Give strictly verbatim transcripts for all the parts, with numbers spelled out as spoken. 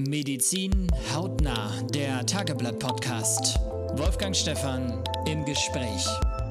Medizin hautnah, der Tageblatt-Podcast. Wolfgang Stephan im Gespräch.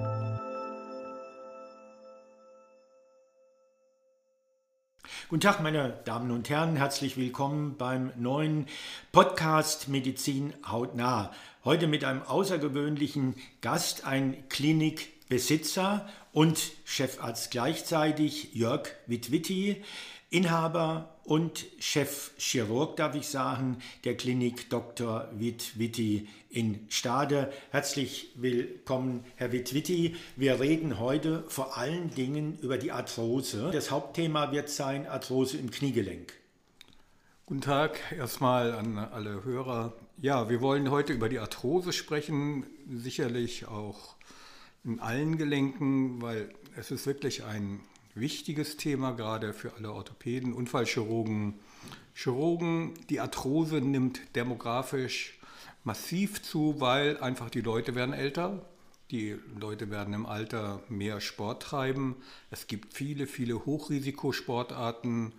Guten Tag, meine Damen und Herren, herzlich willkommen beim neuen Podcast Medizin hautnah. Heute mit einem außergewöhnlichen Gast, ein Klinikbesitzer und Chefarzt gleichzeitig, Jörg Witwitti, Inhaber und Chefchirurg, darf ich sagen, der Klinik Doktor Witwitti in Stade. Herzlich willkommen, Herr Witwitti. Wir reden heute vor allen Dingen über die Arthrose. Das Hauptthema wird sein Arthrose im Kniegelenk. Guten Tag erstmal an alle Hörer. Ja, wir wollen heute über die Arthrose sprechen, sicherlich auch in allen Gelenken, weil es ist wirklich ein wichtiges Thema, gerade für alle Orthopäden, Unfallchirurgen, Chirurgen. Die Arthrose nimmt demografisch massiv zu, weil einfach die Leute werden älter. Die Leute werden im Alter mehr Sport treiben. Es gibt viele, viele Hochrisikosportarten.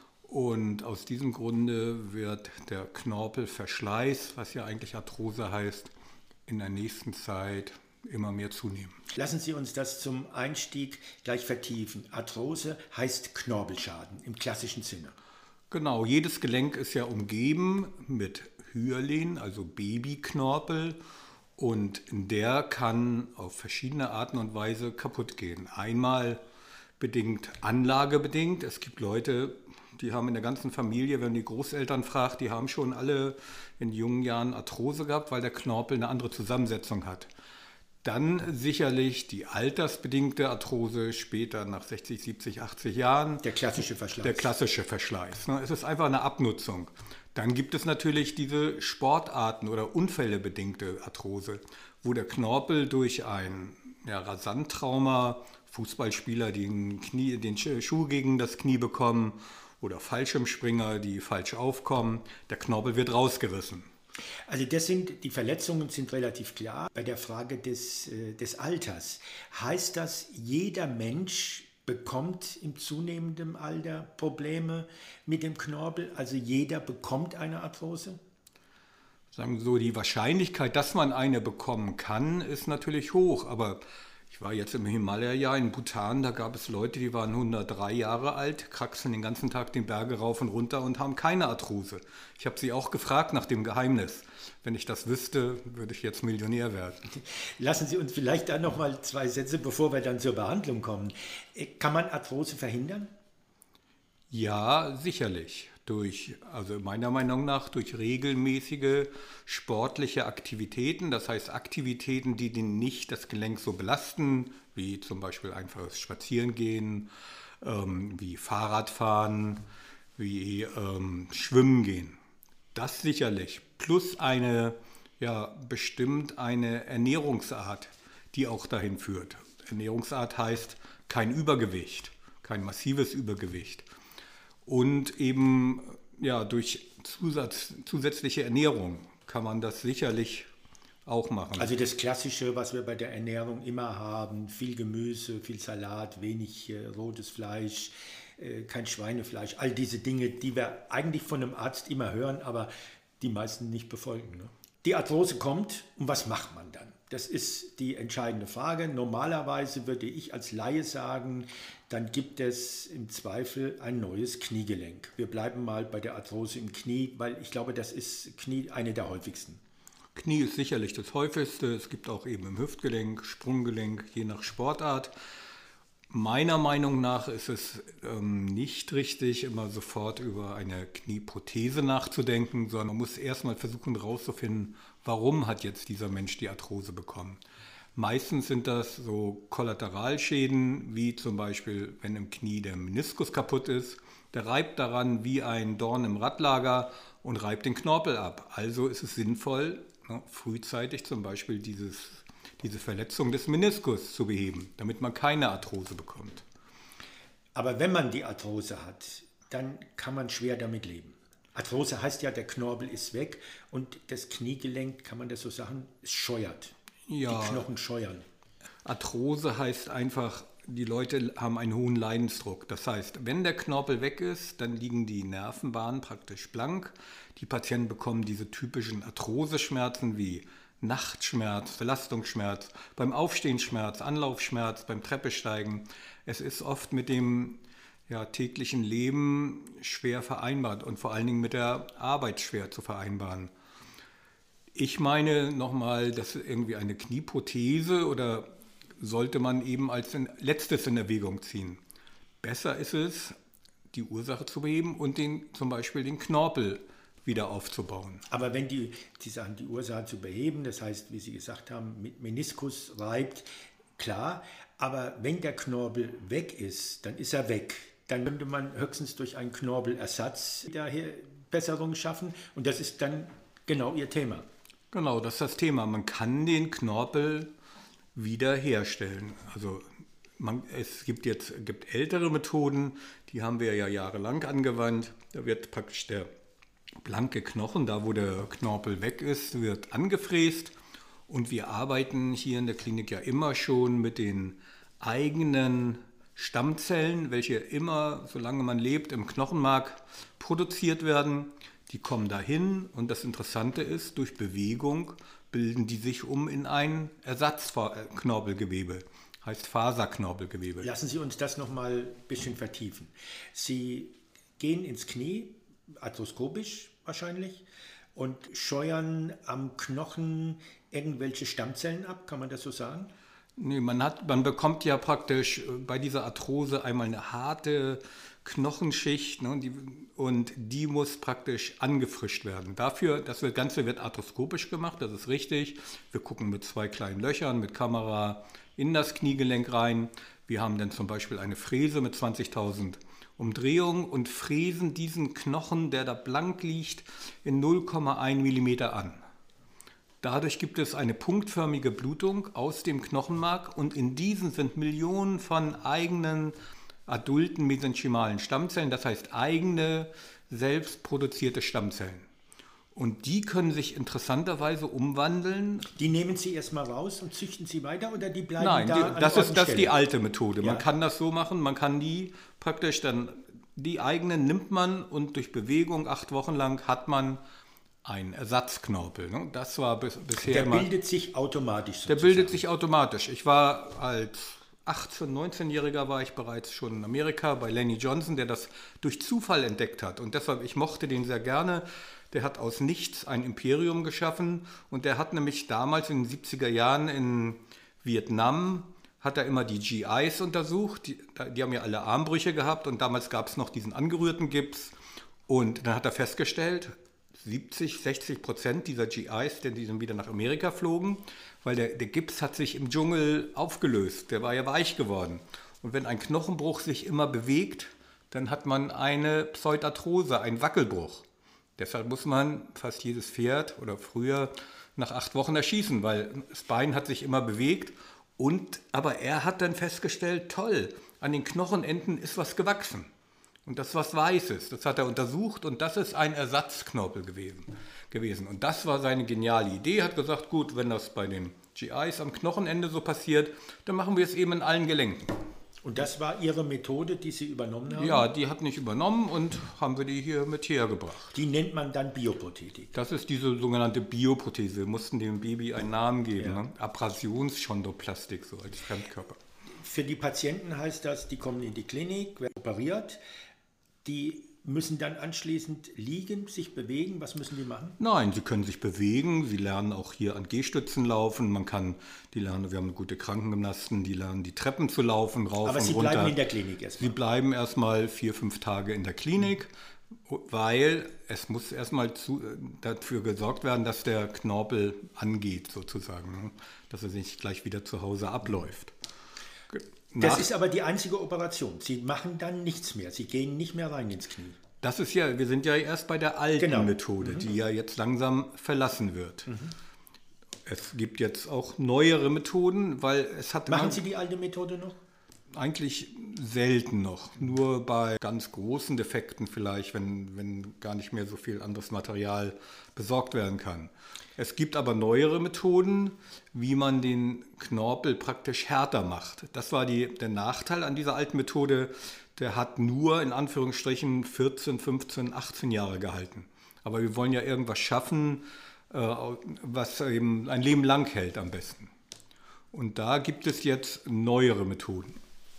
Und aus diesem Grunde wird der Knorpelverschleiß, was ja eigentlich Arthrose heißt, in der nächsten Zeit immer mehr zunehmen. Lassen Sie uns das zum Einstieg gleich vertiefen. Arthrose heißt Knorpelschaden im klassischen Sinne. Genau, jedes Gelenk ist ja umgeben mit Hyaline, also Babyknorpel, und der kann auf verschiedene Arten und Weise kaputt gehen. Einmal bedingt anlagebedingt. Es gibt Leute, die haben in der ganzen Familie, wenn man die Großeltern fragt, die haben schon alle in jungen Jahren Arthrose gehabt, weil der Knorpel eine andere Zusammensetzung hat. Dann sicherlich die altersbedingte Arthrose später nach sechzig, siebzig, achtzig Jahren. Der klassische Verschleiß. Der klassische Verschleiß. Es ist einfach eine Abnutzung. Dann gibt es natürlich diese Sportarten- oder unfällebedingte Arthrose, wo der Knorpel durch ein ja, Rasanttrauma, Fußballspieler, die den, Knie, den Schuh gegen das Knie bekommen oder Fallschirmspringer, die falsch aufkommen, der Knorpel wird rausgerissen. Also das sind, die Verletzungen sind relativ klar. Bei der Frage des, äh, des Alters, heißt das, jeder Mensch bekommt im zunehmenden Alter Probleme mit dem Knorpel? Also jeder bekommt eine Arthrose? Sagen wir so, die Wahrscheinlichkeit, dass man eine bekommen kann, ist natürlich hoch, aber ich war jetzt im Himalaya in Bhutan, da gab es Leute, die waren hundertdrei Jahre alt, kraxeln den ganzen Tag den Berge rauf und runter und haben keine Arthrose. Ich habe sie auch gefragt nach dem Geheimnis. Wenn ich das wüsste, würde ich jetzt Millionär werden. Lassen Sie uns vielleicht da noch mal zwei Sätze, bevor wir dann zur Behandlung kommen. Kann man Arthrose verhindern? Ja, sicherlich. Durch, also meiner Meinung nach, durch regelmäßige sportliche Aktivitäten, das heißt Aktivitäten, die den nicht das Gelenk so belasten, wie zum Beispiel einfaches Spazierengehen, ähm, wie Fahrradfahren, wie ähm, Schwimmen gehen. Das sicherlich. Plus eine, ja, bestimmt eine Ernährungsart, die auch dahin führt. Ernährungsart heißt kein Übergewicht, kein massives Übergewicht. Und eben ja, durch Zusatz, zusätzliche Ernährung kann man das sicherlich auch machen. Also das Klassische, was wir bei der Ernährung immer haben, viel Gemüse, viel Salat, wenig äh, rotes Fleisch, äh, kein Schweinefleisch, all diese Dinge, die wir eigentlich von einem Arzt immer hören, aber die meisten nicht befolgen. Ne? Die Arthrose kommt und was macht man dann? Das ist die entscheidende Frage. Normalerweise würde ich als Laie sagen, dann gibt es im Zweifel ein neues Kniegelenk. Wir bleiben mal bei der Arthrose im Knie, weil ich glaube, das ist Knie eine der häufigsten. Knie ist sicherlich das häufigste. Es gibt auch eben im Hüftgelenk, Sprunggelenk, je nach Sportart. Meiner Meinung nach ist es ähm, nicht richtig, immer sofort über eine Knieprothese nachzudenken, sondern man muss erstmal versuchen herauszufinden, warum hat jetzt dieser Mensch die Arthrose bekommen. Meistens sind das so Kollateralschäden, wie zum Beispiel, wenn im Knie der Meniskus kaputt ist. Der reibt daran wie ein Dorn im Radlager und reibt den Knorpel ab. Also ist es sinnvoll, ne, frühzeitig zum Beispiel dieses, diese Verletzung des Meniskus zu beheben, damit man keine Arthrose bekommt. Aber wenn man die Arthrose hat, dann kann man schwer damit leben. Arthrose heißt ja, der Knorpel ist weg und das Kniegelenk, kann man das so sagen, es scheuert. Ja, die Knochen scheuern. Arthrose heißt einfach, die Leute haben einen hohen Leidensdruck. Das heißt, wenn der Knorpel weg ist, dann liegen die Nervenbahnen praktisch blank. Die Patienten bekommen diese typischen Arthroseschmerzen wie Nachtschmerz, Belastungsschmerz, beim Aufstehen Schmerz, Anlaufschmerz, beim Treppesteigen. Es ist oft mit dem ja, täglichen Leben schwer vereinbart und vor allen Dingen mit der Arbeit schwer zu vereinbaren. Ich meine nochmal, das ist irgendwie eine Knieprothese oder sollte man eben als letztes in Erwägung ziehen. Besser ist es, die Ursache zu beheben und den, zum Beispiel den Knorpel wieder aufzubauen. Aber wenn die, die sagen, die Ursache zu beheben, das heißt, wie Sie gesagt haben, mit Meniskus reibt, klar, aber wenn der Knorpel weg ist, dann ist er weg. Dann könnte man höchstens durch einen Knorpelersatz daher Besserung schaffen und das ist dann genau Ihr Thema. Genau, das ist das Thema. Man kann den Knorpel wiederherstellen. Also man, es gibt jetzt gibt ältere Methoden, die haben wir ja jahrelang angewandt. Da wird praktisch der blanke Knochen, da wo der Knorpel weg ist, wird angefräst. Und wir arbeiten hier in der Klinik ja immer schon mit den eigenen Stammzellen, welche immer, solange man lebt, im Knochenmark produziert werden. Die kommen dahin und das Interessante ist, durch Bewegung bilden die sich um in ein Ersatzknorpelgewebe, heißt Faserknorpelgewebe. Lassen Sie uns das nochmal ein bisschen vertiefen. Sie gehen ins Knie, arthroskopisch wahrscheinlich, und scheuern am Knochen irgendwelche Stammzellen ab, kann man das so sagen? Nee, man, hat, man bekommt ja praktisch bei dieser Arthrose einmal eine harte Knochenschicht, ne, die, und die muss praktisch angefrischt werden. Dafür, das Ganze wird arthroskopisch gemacht, das ist richtig. Wir gucken mit zwei kleinen Löchern mit Kamera in das Kniegelenk rein. Wir haben dann zum Beispiel eine Fräse mit zwanzigtausend Umdrehungen und fräsen diesen Knochen, der da blank liegt, in null Komma eins Millimeter an. Dadurch gibt es eine punktförmige Blutung aus dem Knochenmark und in diesen sind Millionen von eigenen adulten mesenchymalen Stammzellen, das heißt eigene, selbstproduzierte Stammzellen. Und die können sich interessanterweise umwandeln. Die nehmen Sie erstmal raus und züchten sie weiter oder die bleiben Nein, da? die, an das der ist das ist die alte Methode. Ja. Man kann das so machen, man kann die praktisch dann, die eigenen nimmt man und durch Bewegung acht Wochen lang hat man ein Ersatzknorpel. Ne? Das war bis, bisher Der immer, bildet sich automatisch Der sozusagen. bildet sich automatisch. Ich war als achtzehn-, neunzehnjähriger war ich bereits schon in Amerika bei Lenny Johnson, der das durch Zufall entdeckt hat. Und deshalb, ich mochte den sehr gerne. Der hat aus nichts ein Imperium geschaffen. Und der hat nämlich damals in den siebziger Jahren in Vietnam, hat er immer die G Is untersucht. Die, die haben ja alle Armbrüche gehabt und damals gab es noch diesen angerührten Gips. Und dann hat er festgestellt, siebzig, sechzig Prozent dieser G Is, denn die dann wieder nach Amerika flogen, weil der, der Gips hat sich im Dschungel aufgelöst, der war ja weich geworden. Und wenn ein Knochenbruch sich immer bewegt, dann hat man eine Pseudarthrose, einen Wackelbruch. Deshalb muss man fast jedes Pferd oder früher nach acht Wochen erschießen, weil das Bein hat sich immer bewegt. Und, aber er hat dann festgestellt, toll, an den Knochenenden ist was gewachsen. Und das ist was Weißes, das hat er untersucht und das ist ein Ersatzknorpel gewesen. Und das war seine geniale Idee, er hat gesagt, gut, wenn das bei den G Is am Knochenende so passiert, dann machen wir es eben in allen Gelenken. Und das war Ihre Methode, die Sie übernommen haben? Ja, die hat nicht übernommen und haben wir die hier mit hergebracht. Die nennt man dann Bioprothetik? Das ist diese sogenannte Bioprothese, wir mussten dem Baby einen Namen geben, Ja. ne? Abrasionschondroplastik, so als Fremdkörper. Für die Patienten heißt das, die kommen in die Klinik, werden operiert, die müssen dann anschließend liegen, sich bewegen. Was müssen die machen? Nein, sie können sich bewegen, sie lernen auch hier an Gehstützen laufen, man kann, die lernen, wir haben gute Krankengymnasten, die lernen die Treppen zu laufen, rauf Aber und sie runter. bleiben in der Klinik Sie erstmal. bleiben erstmal vier, fünf Tage in der Klinik, weil es muss erstmal zu, dafür gesorgt werden, dass der Knorpel angeht sozusagen, ne? Dass er nicht gleich wieder zu Hause abläuft. Das Nach- ist aber die einzige Operation. Sie machen dann nichts mehr. Sie gehen nicht mehr rein ins Knie. Das ist ja, wir sind ja erst bei der alten Genau. Methode, die ja jetzt langsam verlassen wird. Es gibt jetzt auch neuere Methoden, weil es hat Machen immer- Sie die alte Methode noch? Eigentlich selten noch, nur bei ganz großen Defekten vielleicht, wenn, wenn gar nicht mehr so viel anderes Material besorgt werden kann. Es gibt aber neuere Methoden, wie man den Knorpel praktisch härter macht. Das war die, der Nachteil an dieser alten Methode, der hat nur in Anführungsstrichen vierzehn, fünfzehn, achtzehn Jahre gehalten. Aber wir wollen ja irgendwas schaffen, was eben ein Leben lang hält am besten. Und da gibt es jetzt neuere Methoden.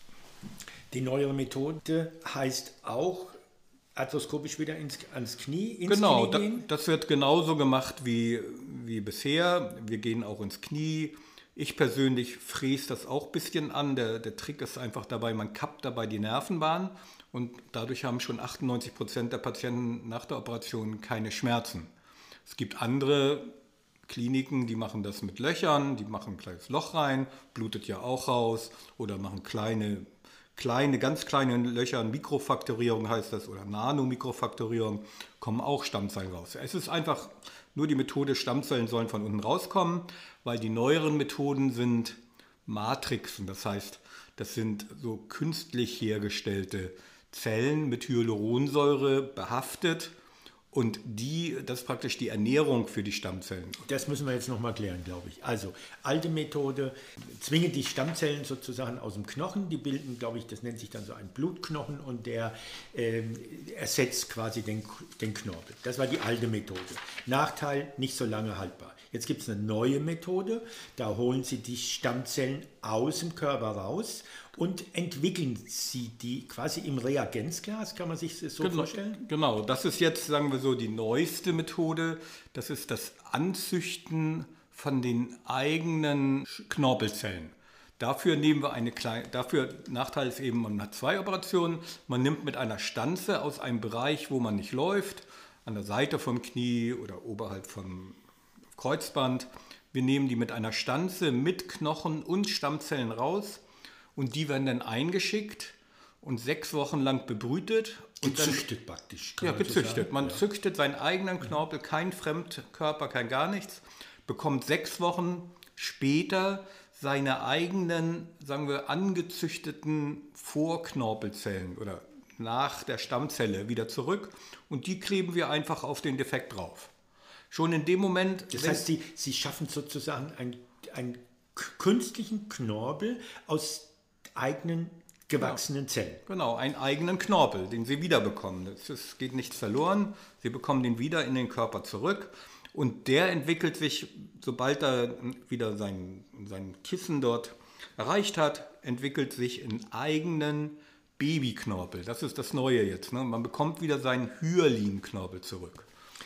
Die neuere Methode heißt auch arthroskopisch wieder ins, ans Knie, ins genau, Knie gehen? Da, das wird genauso gemacht wie, wie bisher. Wir gehen auch ins Knie. Ich persönlich fräse das auch ein bisschen an. Der, der Trick ist einfach dabei, man kappt dabei die Nervenbahn und dadurch haben schon achtundneunzig Prozent der Patienten nach der Operation keine Schmerzen. Es gibt andere Kliniken, die machen das mit Löchern, die machen ein kleines Loch rein, blutet ja auch raus oder machen kleine Kleine, ganz kleine Löcher, Mikrofaktorierung heißt das, oder Nanomikrofaktorierung, kommen auch Stammzellen raus. Es ist einfach nur die Methode, Stammzellen sollen von unten rauskommen, weil die neueren Methoden sind Matrixen, das heißt, das sind so künstlich hergestellte Zellen mit Hyaluronsäure behaftet. Und die, das ist praktisch die Ernährung für die Stammzellen. Das müssen wir jetzt nochmal klären, glaube ich. Also, alte Methode, zwingen die Stammzellen sozusagen aus dem Knochen, die bilden, glaube ich, das nennt sich dann so ein Blutknochen und der äh, ersetzt quasi den, den Knorpel. Das war die alte Methode. Nachteil, nicht so lange haltbar. Jetzt gibt es eine neue Methode, da holen sie die Stammzellen aus dem Körper raus und entwickeln sie die quasi im Reagenzglas, kann man sich das so genau, vorstellen? Genau, das ist jetzt, sagen wir so, die neueste Methode. Das ist das Anzüchten von den eigenen Knorpelzellen. Dafür nehmen wir eine kleine, dafür Nachteil ist eben, man hat zwei Operationen. Man nimmt mit einer Stanze aus einem Bereich, wo man nicht läuft, an der Seite vom Knie oder oberhalb vom Kreuzband. Wir nehmen die mit einer Stanze mit Knochen und Stammzellen raus und die werden dann eingeschickt und sechs Wochen lang bebrütet. Und gezüchtet dann, praktisch. Ja, gezüchtet. So man ja. züchtet seinen eigenen Knorpel, kein Fremdkörper, kein gar nichts, bekommt sechs Wochen später seine eigenen, sagen wir, angezüchteten Vorknorpelzellen oder nach der Stammzelle wieder zurück und die kleben wir einfach auf den Defekt drauf. Schon in dem Moment... Das heißt, Sie, Sie schaffen sozusagen einen, einen künstlichen Knorpel aus eigenen gewachsenen Zellen. Genau, einen eigenen Knorpel, den Sie wiederbekommen. Es geht nichts verloren, Sie bekommen den wieder in den Körper zurück und der entwickelt sich, sobald er wieder sein, sein Kissen dort erreicht hat, entwickelt sich in eigenen Babyknorpel. Das ist das Neue jetzt. Ne? Man bekommt wieder seinen Hyalin-Knorpel zurück,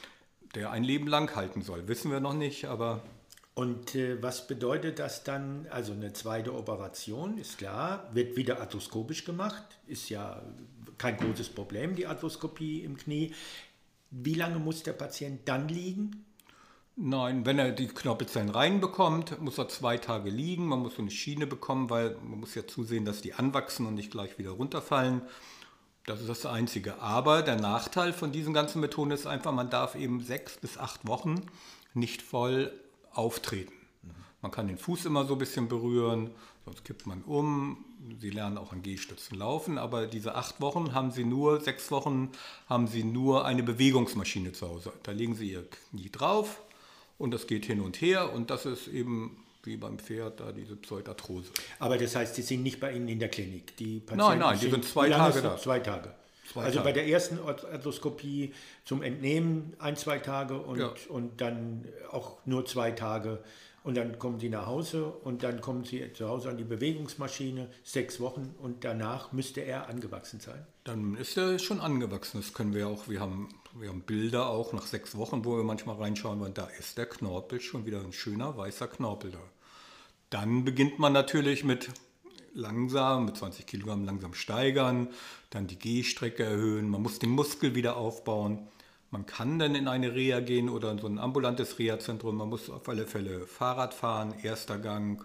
der ein Leben lang halten soll. Wissen wir noch nicht, aber... Und äh, was bedeutet das dann? Also eine zweite Operation, ist klar, wird wieder arthroskopisch gemacht, ist ja kein großes Problem, die Arthroskopie im Knie. Wie lange muss der Patient dann liegen? Nein, wenn er die Knorpelzellen reinbekommt, muss er zwei Tage liegen. Man muss so eine Schiene bekommen, weil man muss ja zusehen, dass die anwachsen und nicht gleich wieder runterfallen. Das ist das Einzige. Aber der Nachteil von diesen ganzen Methoden ist einfach, man darf eben sechs bis acht Wochen nicht voll auftreten. Man kann den Fuß immer so ein bisschen berühren, sonst kippt man um. Sie lernen auch an Gehstützen laufen, aber diese acht Wochen haben Sie nur, sechs Wochen haben Sie nur eine Bewegungsmaschine zu Hause. Da legen Sie Ihr Knie drauf und das geht hin und her und das ist eben wie beim Pferd da diese Pseudarthrose. Aber das heißt, die sind nicht bei Ihnen in der Klinik? Die Patienten nein, nein, die sind zwei Tage da. Zwei Tage. Zwei also Tage. Bei der ersten Arthroskopie zum Entnehmen ein, zwei Tage und, ja. und dann auch nur zwei Tage. Und dann kommen Sie nach Hause und dann kommen Sie zu Hause an die Bewegungsmaschine, sechs Wochen und danach müsste er angewachsen sein. Dann ist er schon angewachsen. Das können wir auch, wir haben, wir haben Bilder auch nach sechs Wochen, wo wir manchmal reinschauen, weil da ist der Knorpel schon wieder ein schöner weißer Knorpel da. Dann beginnt man natürlich mit langsam, mit zwanzig Kilogramm langsam steigern, dann die Gehstrecke erhöhen, man muss den Muskel wieder aufbauen. Man kann dann in eine Reha gehen oder in so ein ambulantes Reha-Zentrum. Man muss auf alle Fälle Fahrrad fahren, erster Gang,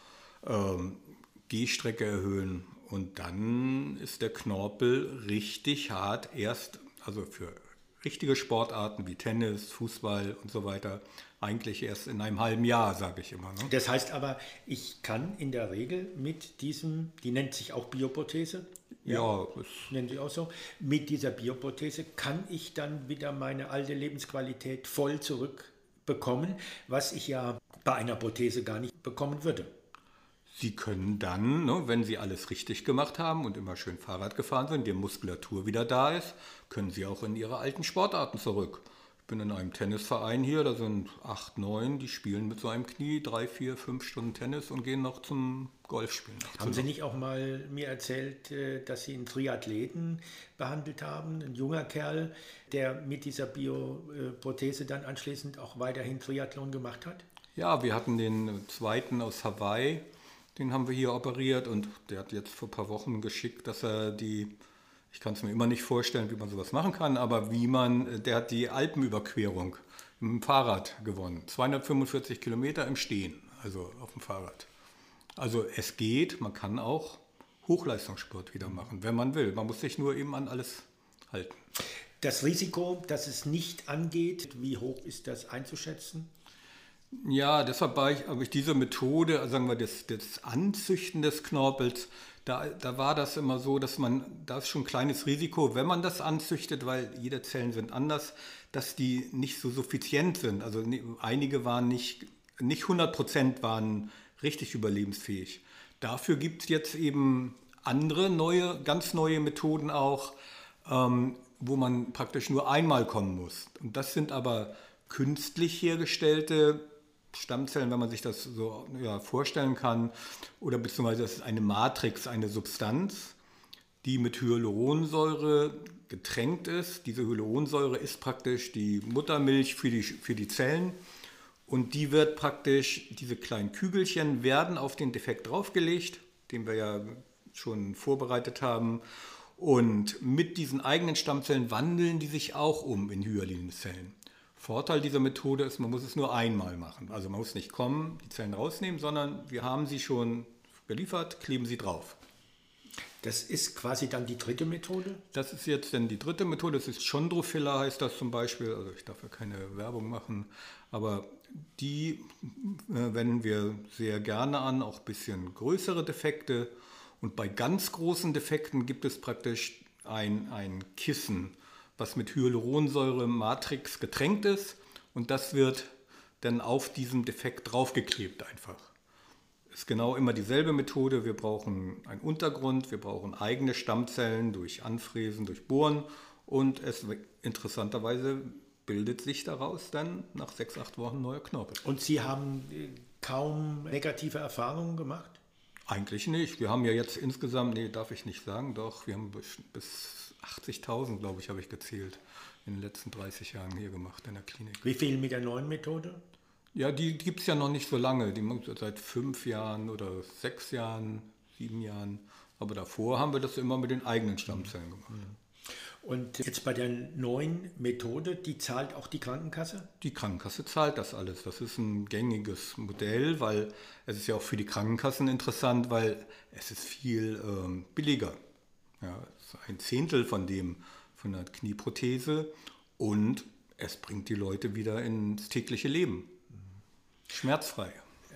ähm, Gehstrecke erhöhen und dann ist der Knorpel richtig hart. Erst, also für richtige Sportarten wie Tennis, Fußball und so weiter eigentlich erst in einem halben Jahr, sage ich immer. Ne? Das heißt aber, ich kann in der Regel mit diesem, die nennt sich auch Bioprothese, Ja, ja, es, nennen sie auch so, mit dieser Bioprothese kann ich dann wieder meine alte Lebensqualität voll zurückbekommen, was ich ja bei einer Prothese gar nicht bekommen würde. Sie können dann, ne, wenn Sie alles richtig gemacht haben und immer schön Fahrrad gefahren sind, die Muskulatur wieder da ist, können Sie auch in Ihre alten Sportarten zurück. Ich bin in einem Tennisverein hier, da sind acht, neun, die spielen mit so einem Knie drei, vier, fünf Stunden Tennis und gehen noch zum Golfspielen. Haben Sie nicht auch mal mir erzählt, äh, dass Sie einen Triathleten behandelt haben, ein junger Kerl, der mit dieser Bioprothese dann anschließend auch weiterhin Triathlon gemacht hat? Ja, wir hatten den zweiten aus Hawaii, den haben wir hier operiert und der hat jetzt vor ein paar Wochen geschickt, dass er die, ich kann es mir immer nicht vorstellen, wie man sowas machen kann, aber wie man, der hat die Alpenüberquerung mit dem Fahrrad gewonnen. zweihundertfünfundvierzig Kilometer im Stehen, also auf dem Fahrrad. Also es geht, man kann auch Hochleistungssport wieder machen, wenn man will. Man muss sich nur eben an alles halten. Das Risiko, dass es nicht angeht, wie hoch ist das einzuschätzen? Ja, deshalb war ich, habe ich diese Methode, also sagen wir, das, das Anzüchten des Knorpels, da, da war das immer so, dass man, da ist schon ein kleines Risiko, wenn man das anzüchtet, weil jede Zellen sind anders, dass die nicht so suffizient sind. Also einige waren nicht, nicht hundert Prozent waren richtig überlebensfähig. Dafür gibt es jetzt eben andere, neue, ganz neue Methoden auch, ähm, wo man praktisch nur einmal kommen muss. Und das sind aber künstlich hergestellte Stammzellen, wenn man sich das so ja, vorstellen kann, oder beziehungsweise das ist eine Matrix, eine Substanz, die mit Hyaluronsäure getränkt ist. Diese Hyaluronsäure ist praktisch die Muttermilch für die, für die Zellen und die wird praktisch, diese kleinen Kügelchen werden auf den Defekt draufgelegt, den wir ja schon vorbereitet haben, und mit diesen eigenen Stammzellen wandeln die sich auch um in Hyalinzellen. Vorteil dieser Methode ist, man muss es nur einmal machen. Also man muss nicht kommen, die Zellen rausnehmen, sondern wir haben sie schon geliefert, kleben sie drauf. Das ist quasi dann die dritte Methode? Das ist jetzt dann die dritte Methode, das ist Chondrofiller, heißt das zum Beispiel. Also ich darf ja keine Werbung machen, aber die äh, wenden wir sehr gerne an, auch ein bisschen größere Defekte. Und bei ganz großen Defekten gibt es praktisch ein, ein Kissen, was mit Hyaluronsäure-Matrix getränkt ist und das wird dann auf diesem Defekt draufgeklebt einfach. Ist genau immer dieselbe Methode. Wir brauchen einen Untergrund, wir brauchen eigene Stammzellen durch Anfräsen, durch Bohren und es interessanterweise bildet sich daraus dann nach sechs, acht Wochen neuer Knorpel. Und Sie haben kaum negative Erfahrungen gemacht? Eigentlich nicht. Wir haben ja jetzt insgesamt, nee, darf ich nicht sagen, doch, wir haben bis, bis achtzigtausend, glaube ich, habe ich gezählt, in den letzten dreißig Jahren hier gemacht in der Klinik. Wie viel mit der neuen Methode? Ja, die gibt es ja noch nicht so lange. Die macht seit fünf Jahren oder sechs Jahren, sieben Jahren. Aber davor haben wir das immer mit den eigenen Stammzellen gemacht. Und jetzt bei der neuen Methode, die zahlt auch die Krankenkasse? Die Krankenkasse zahlt das alles. Das ist ein gängiges Modell, weil es ist ja auch für die Krankenkassen interessant, weil es ist viel ähm, billiger. Ja, es ist ein Zehntel von dem von der Knieprothese und es bringt die Leute wieder ins tägliche Leben. Schmerzfrei.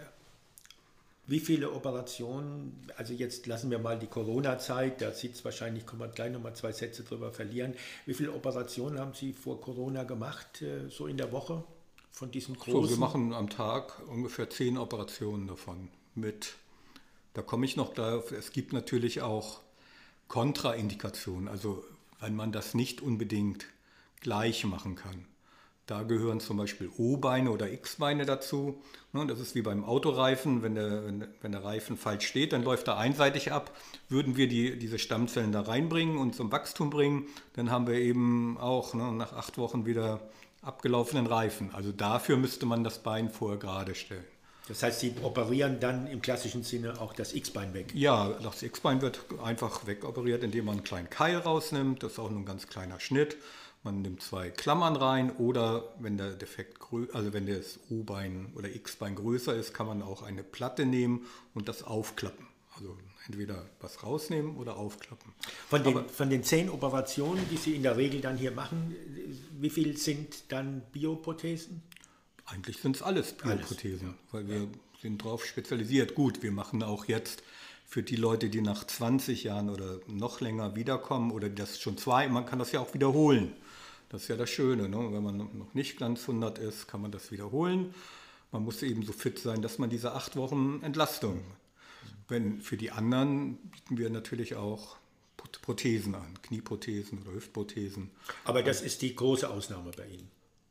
Wie viele Operationen, also jetzt lassen wir mal die Corona-Zeit, da sieht es wahrscheinlich, können wir gleich nochmal zwei Sätze drüber verlieren. Wie viele Operationen haben Sie vor Corona gemacht, so in der Woche von diesen großen? So, wir machen am Tag ungefähr zehn Operationen davon mit. Da komme ich noch darauf, es gibt natürlich auch Kontraindikationen, also wenn man das nicht unbedingt gleich machen kann. Da gehören zum Beispiel O-Beine oder X-Beine dazu. Das ist wie beim Autoreifen, wenn der, wenn der Reifen falsch steht, dann läuft er einseitig ab. Würden wir die, diese Stammzellen da reinbringen und zum Wachstum bringen, dann haben wir eben auch ne, nach acht Wochen wieder abgelaufenen Reifen. Also dafür müsste man das Bein vorher gerade stellen. Das heißt, Sie operieren dann im klassischen Sinne auch das X-Bein weg? Ja, das X-Bein wird einfach wegoperiert, indem man einen kleinen Keil rausnimmt. Das ist auch nur ein ganz kleiner Schnitt. Man nimmt zwei Klammern rein oder wenn der Defekt, also wenn das O-Bein oder X-Bein größer ist, kann man auch eine Platte nehmen und das aufklappen. Also entweder was rausnehmen oder aufklappen. Von den, von den zehn Operationen, die Sie in der Regel dann hier machen, wie viel sind dann Bioprothesen? Eigentlich sind es alles Bioprothesen, alles, ja. Weil wir ja. sind darauf spezialisiert. Gut, wir machen auch jetzt für die Leute, die nach zwanzig Jahren oder noch länger wiederkommen oder das schon zwei, man kann das ja auch wiederholen. Das ist ja das Schöne, ne? Wenn man noch nicht ganz hundert ist, kann man das wiederholen. Man muss eben so fit sein, dass man diese acht Wochen Entlastung. Wenn für die anderen bieten wir natürlich auch Prothesen an, Knieprothesen oder Hüftprothesen. Aber das ist die große Ausnahme bei Ihnen?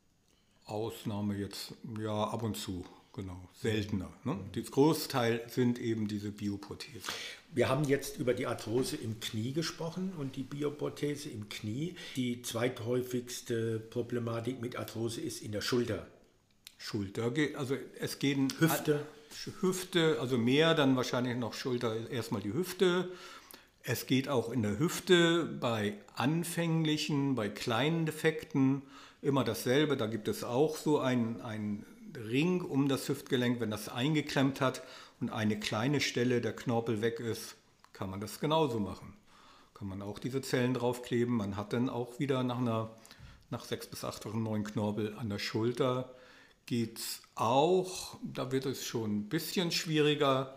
Ausnahme jetzt, ja, ab und zu, genau, seltener. Ne? Das Großteil sind eben diese Bioprothesen. Wir haben jetzt über die Arthrose im Knie gesprochen und die Bioprothese im Knie. Die zweithäufigste Problematik mit Arthrose ist in der Schulter. Schulter, also es gehen Hüfte. Hüfte, also mehr, dann wahrscheinlich noch Schulter, erstmal die Hüfte. Es geht auch in der Hüfte bei anfänglichen, bei kleinen Defekten immer dasselbe. Da gibt es auch so einen, einen Ring um das Hüftgelenk. Wenn das eingeklemmt hat und eine kleine Stelle der Knorpel weg ist, kann man das genauso machen. Kann man auch diese Zellen draufkleben. Man hat dann auch wieder nach, einer, nach sechs bis acht Wochen neuen Knorpel an der Schulter. Geht es auch, da wird es schon ein bisschen schwieriger,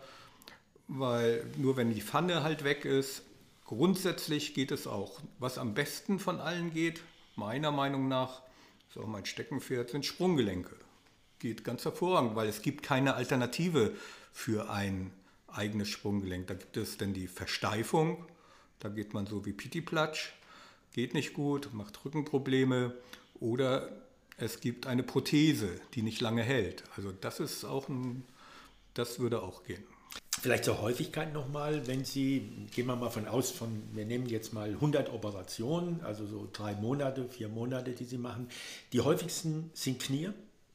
weil nur wenn die Pfanne halt weg ist, grundsätzlich geht es auch. Was am besten von allen geht, meiner Meinung nach, ist auch mein Steckenpferd, sind Sprunggelenke. Geht ganz hervorragend, weil es gibt keine Alternative für ein eigenes Sprunggelenk. Da gibt es dann die Versteifung, da geht man so wie Pittiplatsch, geht nicht gut, macht Rückenprobleme, oder es gibt eine Prothese, die nicht lange hält. Also das ist auch ein, das würde auch gehen. Vielleicht zur Häufigkeit nochmal, wenn Sie, gehen wir mal von aus, von, wir nehmen jetzt mal hundert Operationen, also so drei Monate, vier Monate, die Sie machen. Die häufigsten sind Knie?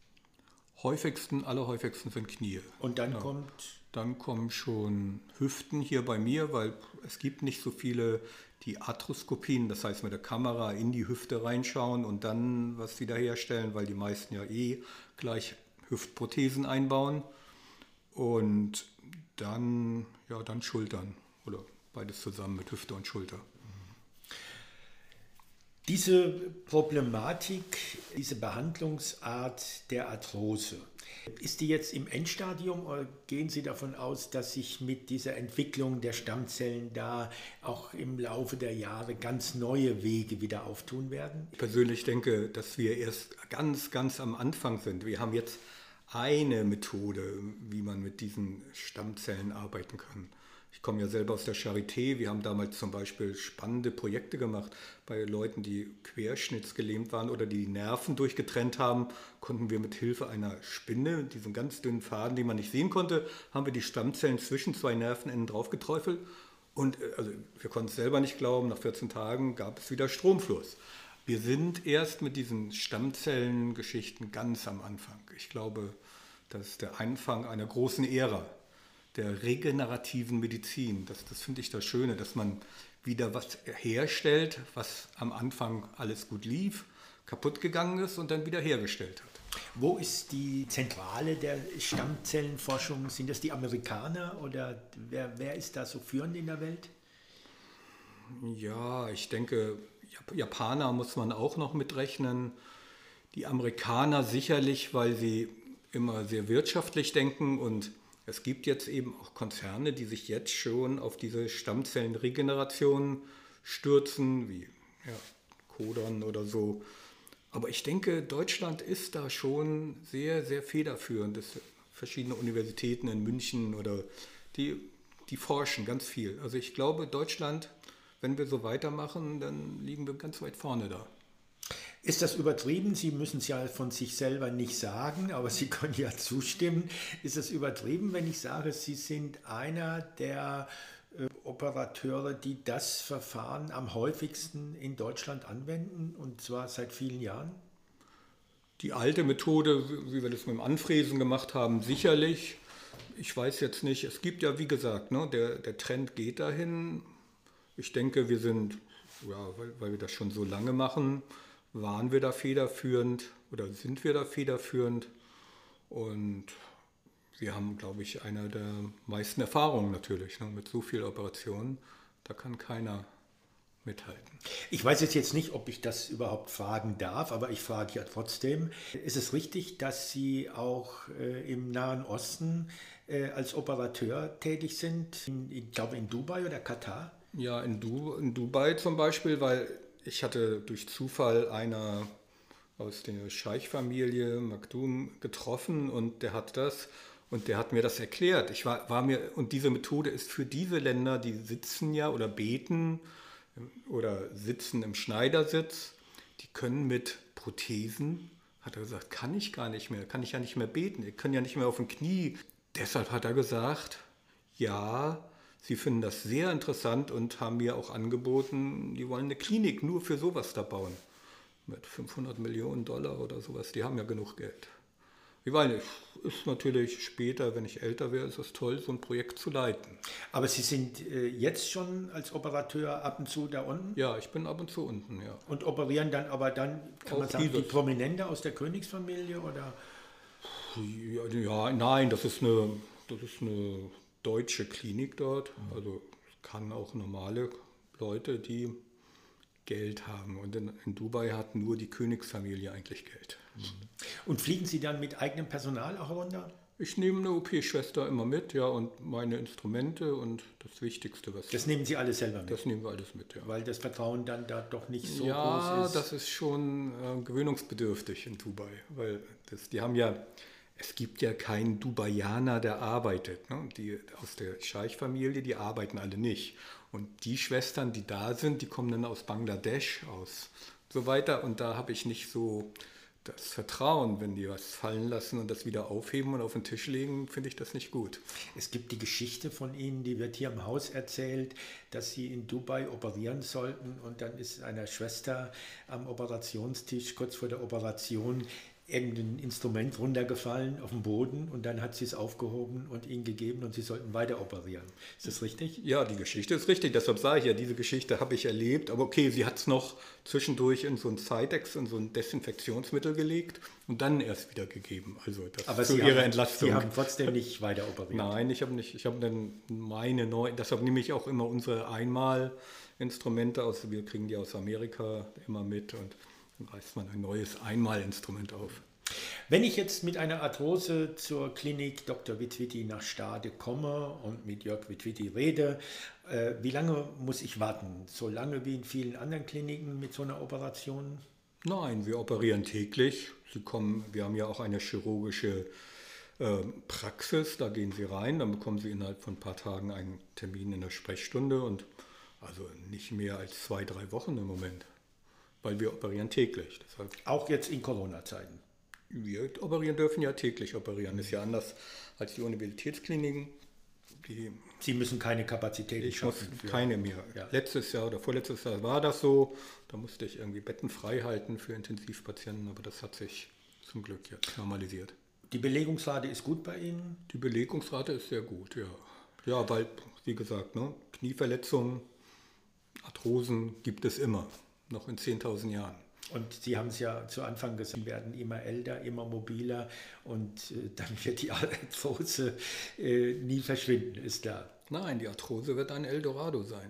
Häufigsten, allerhäufigsten sind Knie. Und dann ja. kommt? Dann kommen schon Hüften hier bei mir, weil es gibt nicht so viele, die Arthroskopien, das heißt mit der Kamera in die Hüfte reinschauen und dann was wiederherstellen, weil die meisten ja eh gleich Hüftprothesen einbauen. Und dann, ja, dann Schultern oder beides zusammen mit Hüfte und Schulter. Diese Problematik, diese Behandlungsart der Arthrose, ist die jetzt im Endstadium oder gehen Sie davon aus, dass sich mit dieser Entwicklung der Stammzellen da auch im Laufe der Jahre ganz neue Wege wieder auftun werden? Ich persönlich denke, dass wir erst ganz, ganz am Anfang sind. Wir haben jetzt eine Methode, wie man mit diesen Stammzellen arbeiten kann. Ich komme ja selber aus der Charité. Wir haben damals zum Beispiel spannende Projekte gemacht. Bei Leuten, die querschnittsgelähmt waren oder die, die Nerven durchgetrennt haben, konnten wir mit Hilfe einer Spinne, diesen ganz dünnen Faden, den man nicht sehen konnte, haben wir die Stammzellen zwischen zwei Nervenenden draufgeträufelt. Und also, wir konnten es selber nicht glauben, nach vierzehn Tagen gab es wieder Stromfluss. Wir sind erst mit diesen Stammzellengeschichten ganz am Anfang. Ich glaube, das ist der Anfang einer großen Ära der regenerativen Medizin. Das, das finde ich das Schöne, dass man wieder was herstellt, was am Anfang alles gut lief, kaputt gegangen ist und dann wieder hergestellt hat. Wo ist die Zentrale der Stammzellenforschung? Sind das die Amerikaner oder wer, wer ist da so führend in der Welt? Ja, ich denke, Japaner muss man auch noch mitrechnen. Die Amerikaner sicherlich, weil sie immer sehr wirtschaftlich denken, und es gibt jetzt eben auch Konzerne, die sich jetzt schon auf diese Stammzellenregeneration stürzen, wie ja, Codon oder so. Aber ich denke, Deutschland ist da schon sehr, sehr federführend. Es sind verschiedene Universitäten in München oder die, die forschen ganz viel. Also ich glaube, Deutschland, wenn wir so weitermachen, dann liegen wir ganz weit vorne da. Ist das übertrieben? Sie müssen es ja von sich selber nicht sagen, aber Sie können ja zustimmen. Ist es übertrieben, wenn ich sage, Sie sind einer der äh, Operateure, die das Verfahren am häufigsten in Deutschland anwenden, und zwar seit vielen Jahren? Die alte Methode, wie wir das mit dem Anfräsen gemacht haben, sicherlich. Ich weiß jetzt nicht, es gibt ja, wie gesagt, ne, der, der Trend geht dahin. Ich denke, wir sind, ja, weil, weil wir das schon so lange machen, waren wir da federführend oder sind wir da federführend, und Sie haben, glaube ich, eine der meisten Erfahrungen natürlich, ne, mit so vielen Operationen. Da kann keiner mithalten. Ich weiß jetzt, jetzt nicht, ob ich das überhaupt fragen darf, aber ich frage ja trotzdem. Ist es richtig, dass Sie auch äh, im Nahen Osten äh, als Operateur tätig sind? In, ich glaube in Dubai oder Katar? Ja, in, du in Dubai zum Beispiel, weil ich hatte durch Zufall einer aus der Scheich-Familie Maktoum getroffen und der hat das und der hat mir das erklärt. Ich war, war mir, und diese Methode ist für diese Länder, die sitzen ja oder beten oder sitzen im Schneidersitz, die können mit Prothesen, hat er gesagt, kann ich gar nicht mehr, kann ich ja nicht mehr beten, ich kann ja nicht mehr auf dem Knie. Deshalb hat er gesagt, ja, sie finden das sehr interessant und haben mir auch angeboten, die wollen eine Klinik nur für sowas da bauen. Mit fünfhundert Millionen Dollar oder sowas, die haben ja genug Geld. Ich weiß nicht, ist natürlich später, wenn ich älter wäre, ist es toll, so ein Projekt zu leiten. Aber Sie sind äh, jetzt schon als Operateur ab und zu da unten? Ja, ich bin ab und zu unten, ja. Und operieren dann aber dann, kann Auch man sagen, die dieses. Prominente aus der Königsfamilie? Oder? Ja, ja, nein, das ist eine, das ist eine deutsche Klinik dort. Also es kann auch normale Leute, die Geld haben. Und in, in Dubai hat nur die Königsfamilie eigentlich Geld. Und fliegen Sie dann mit eigenem Personal auch runter? Ich nehme eine O P-Schwester immer mit, ja, und meine Instrumente und das Wichtigste, was... Das nehmen Sie alles selber mit? Das nehmen wir alles mit, ja. Weil das Vertrauen dann da doch nicht so ja, groß ist? Ja, das ist schon äh, gewöhnungsbedürftig in Dubai, weil das, die haben ja... Es gibt ja keinen Dubaianer, der arbeitet. Ne? Die aus der Scheich-Familie, die arbeiten alle nicht. Und die Schwestern, die da sind, die kommen dann aus Bangladesch, aus so weiter. Und da habe ich nicht so das Vertrauen, wenn die was fallen lassen und das wieder aufheben und auf den Tisch legen, finde ich das nicht gut. Es gibt die Geschichte von Ihnen, die wird hier im Haus erzählt, dass Sie in Dubai operieren sollten und dann ist einer Schwester am Operationstisch kurz vor der Operation irgendein Instrument runtergefallen auf den Boden und dann hat sie es aufgehoben und ihnen gegeben und sie sollten weiter operieren. Ist das richtig? Ja, die Geschichte ist richtig. Deshalb sage ich ja, diese Geschichte habe ich erlebt. Aber okay, sie hat es noch zwischendurch in so ein Cytex, in so ein Desinfektionsmittel gelegt und dann erst wieder gegeben. Also das Aber zu sie ihrer haben, Entlastung. Sie haben trotzdem nicht weiter operiert? Nein, ich habe nicht. Ich habe dann meine neuen, deshalb nehme ich auch immer unsere Einmalinstrumente aus. Wir kriegen die aus Amerika immer mit und dann reißt man ein neues Einmalinstrument auf. Wenn ich jetzt mit einer Arthrose zur Klinik Doktor Witwitti nach Stade komme und mit Jörg Witwitti rede, äh, wie lange muss ich warten? So lange wie in vielen anderen Kliniken mit so einer Operation? Nein, wir operieren täglich. Sie kommen, wir haben ja auch eine chirurgische äh, Praxis, da gehen Sie rein, dann bekommen Sie innerhalb von ein paar Tagen einen Termin in der Sprechstunde und also nicht mehr als zwei, drei Wochen im Moment. Weil wir operieren täglich. Deshalb auch jetzt in Corona-Zeiten? Wir operieren dürfen ja täglich operieren. Das ist ja anders als die Universitätskliniken. Die Sie müssen keine Kapazität ich schaffen? Muss keine mehr. Ja. Letztes Jahr oder vorletztes Jahr war das so. Da musste ich irgendwie Betten frei halten für Intensivpatienten, aber das hat sich zum Glück jetzt normalisiert. Die Belegungsrate ist gut bei Ihnen? Die Belegungsrate ist sehr gut, ja. Ja, weil, wie gesagt, ne, Knieverletzungen, Arthrosen gibt es immer. Noch in zehntausend Jahren. Und Sie haben es ja zu Anfang gesagt, Sie werden immer älter, immer mobiler und äh, dann wird die Arthrose äh, nie verschwinden, ist klar. Nein, die Arthrose wird ein Eldorado sein.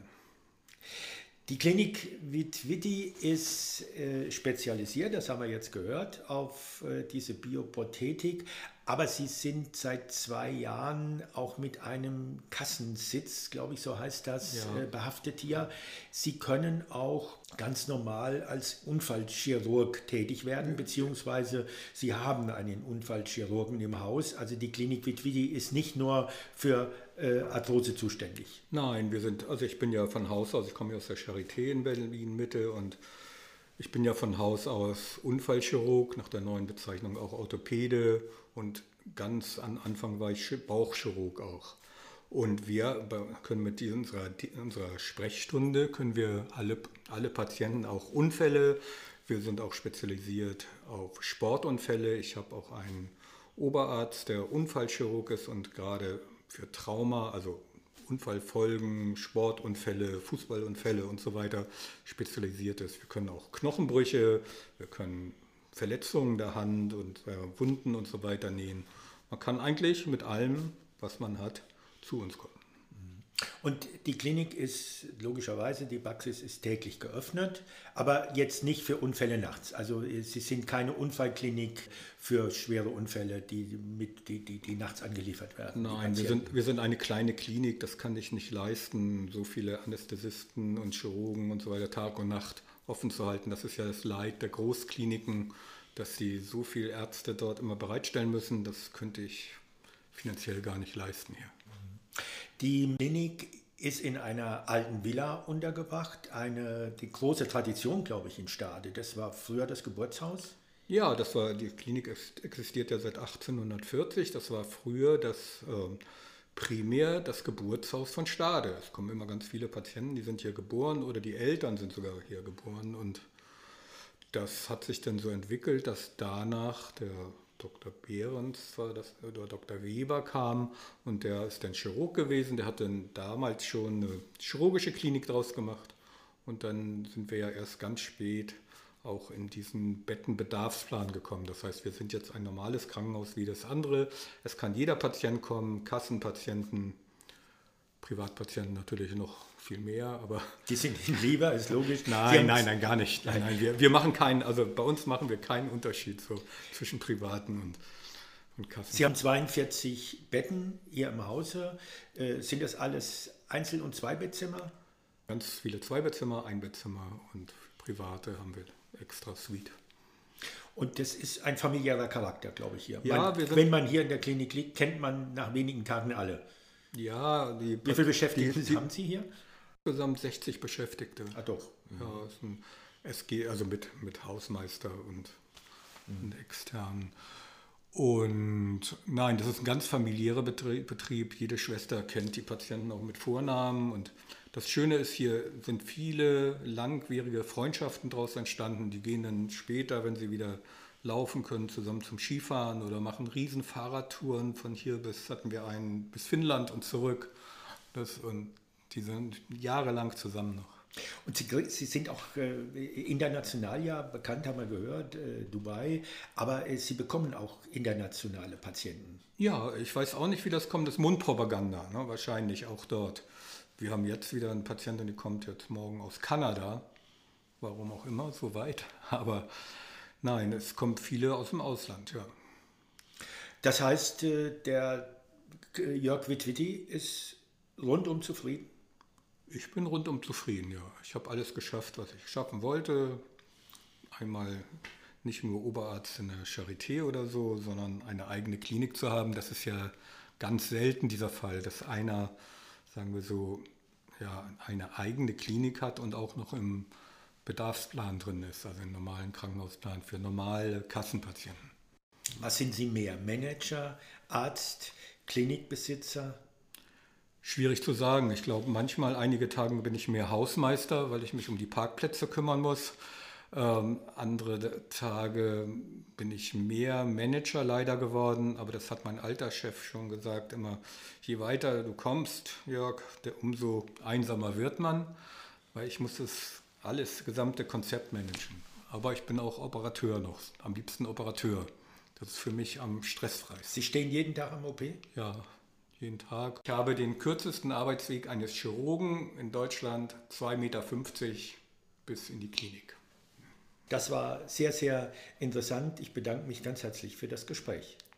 Die Klinik Witwitti ist äh, spezialisiert, das haben wir jetzt gehört, auf äh, diese Bioprothetik. Aber Sie sind seit zwei Jahren auch mit einem Kassensitz, glaube ich, so heißt das, ja. äh, behaftet hier. Sie können auch ganz normal als Unfallchirurg tätig werden, ja. beziehungsweise Sie haben einen Unfallchirurgen im Haus. Also die Klinik Witwitti ist nicht nur für äh, Arthrose zuständig. Nein, wir sind, also ich bin ja von Haus aus, ich komme ja aus der Charité in Berlin-Mitte und ich bin ja von Haus aus Unfallchirurg, nach der neuen Bezeichnung auch Orthopäde und ganz am Anfang war ich Bauchchirurg auch. Und wir können mit unserer, unserer Sprechstunde, können wir alle, alle Patienten, auch Unfälle, wir sind auch spezialisiert auf Sportunfälle. Ich habe auch einen Oberarzt, der Unfallchirurg ist und gerade für Trauma, also Unfallfolgen, Sportunfälle, Fußballunfälle und so weiter spezialisiert ist. Wir können auch Knochenbrüche, wir können Verletzungen der Hand und äh, Wunden und so weiter nähen. man kann eigentlich mit allem, was man hat, zu uns kommen. Und die Klinik ist logischerweise, die Praxis ist täglich geöffnet, aber jetzt nicht für Unfälle nachts. Also Sie sind keine Unfallklinik für schwere Unfälle, die, mit, die, die, die nachts angeliefert werden. Nein, wir sind, wir sind eine kleine Klinik, das kann ich nicht leisten, so viele Anästhesisten und Chirurgen und so weiter Tag und Nacht offen zu halten. Das ist ja das Leid der Großkliniken, dass sie so viele Ärzte dort immer bereitstellen müssen. Das könnte ich finanziell gar nicht leisten hier. Die Klinik ist in einer alten Villa untergebracht, eine die große Tradition, glaube ich, in Stade. Das war früher das Geburtshaus. Ja, das war, die Klinik existiert ja seit achtzehnhundertvierzig. Das war früher das äh, primär das Geburtshaus von Stade. Es kommen immer ganz viele Patienten, die sind hier geboren oder die Eltern sind sogar hier geboren. Und das hat sich dann so entwickelt, dass danach der Doktor Behrens war das, oder Doktor Weber kam und der ist dann Chirurg gewesen, der hat dann damals schon eine chirurgische Klinik draus gemacht und dann sind wir ja erst ganz spät auch in diesen Bettenbedarfsplan gekommen. Das heißt, wir sind jetzt ein normales Krankenhaus wie das andere. Es kann jeder Patient kommen, Kassenpatienten, Privatpatienten natürlich noch viel mehr, aber... Die sind Ihnen lieber, ist logisch. Nein, nein, nein, gar nicht. Nein, nein, wir, wir machen keinen, also bei uns machen wir keinen Unterschied so zwischen Privaten und, und Kassen. Sie haben zweiundvierzig Betten hier im Hause. Äh, sind das alles Einzel- und Zweibettzimmer? Ganz viele Zweibettzimmer, Einbettzimmer und Private haben wir extra Suite. Und das ist ein familiärer Charakter, glaube ich, hier. Ja, man, wir sind, wenn man hier in der Klinik liegt, kennt man nach wenigen Tagen alle. Ja, die, wie viele Beschäftigte die, die, haben Sie hier? Insgesamt sechzig Beschäftigte. Ah doch. Ja, ist ein S G, also mit, mit Hausmeister und, mhm. und externen. Und nein, das ist ein ganz familiärer Betrieb, Betrieb. Jede Schwester kennt die Patienten auch mit Vornamen. Und das Schöne ist, hier sind viele langwierige Freundschaften daraus entstanden. Die gehen dann später, wenn sie wieder laufen können, zusammen zum Skifahren oder machen riesen Fahrradtouren von hier bis, hatten wir einen, bis Finnland und zurück. Das, und die sind jahrelang zusammen noch. Und Sie, Sie sind auch äh, international ja bekannt, haben wir gehört, äh, Dubai, aber äh, Sie bekommen auch internationale Patienten. Ja, ich weiß auch nicht, wie das kommt, das ist Mundpropaganda, ne? Wahrscheinlich auch dort. Wir haben jetzt wieder eine Patientin, die kommt jetzt morgen aus Kanada, warum auch immer, so weit, aber nein, es kommen viele aus dem Ausland, ja. Das heißt, der Jörg Witwitti ist rundum zufrieden? Ich bin rundum zufrieden, ja. Ich habe alles geschafft, was ich schaffen wollte. Einmal nicht nur Oberarzt in der Charité oder so, sondern eine eigene Klinik zu haben. Das ist ja ganz selten dieser Fall, dass einer, sagen wir so, ja, eine eigene Klinik hat und auch noch im Bedarfsplan drin ist, also im normalen Krankenhausplan für normale Kassenpatienten. Was sind Sie mehr? Manager, Arzt, Klinikbesitzer? Schwierig zu sagen. Ich glaube, manchmal, einige Tage bin ich mehr Hausmeister, weil ich mich um die Parkplätze kümmern muss. Ähm, andere Tage bin ich mehr Manager leider geworden, aber das hat mein alter Chef schon gesagt, immer, je weiter du kommst, Jörg, der, umso einsamer wird man, weil ich muss das alles, gesamte Konzept managen. Aber ich bin auch Operateur noch, am liebsten Operateur. Das ist für mich am stressfreisten. Sie stehen jeden Tag am O P? Ja, jeden Tag. Ich habe den kürzesten Arbeitsweg eines Chirurgen in Deutschland, zwei Meter fünfzig bis in die Klinik. Das war sehr, sehr interessant. Ich bedanke mich ganz herzlich für das Gespräch.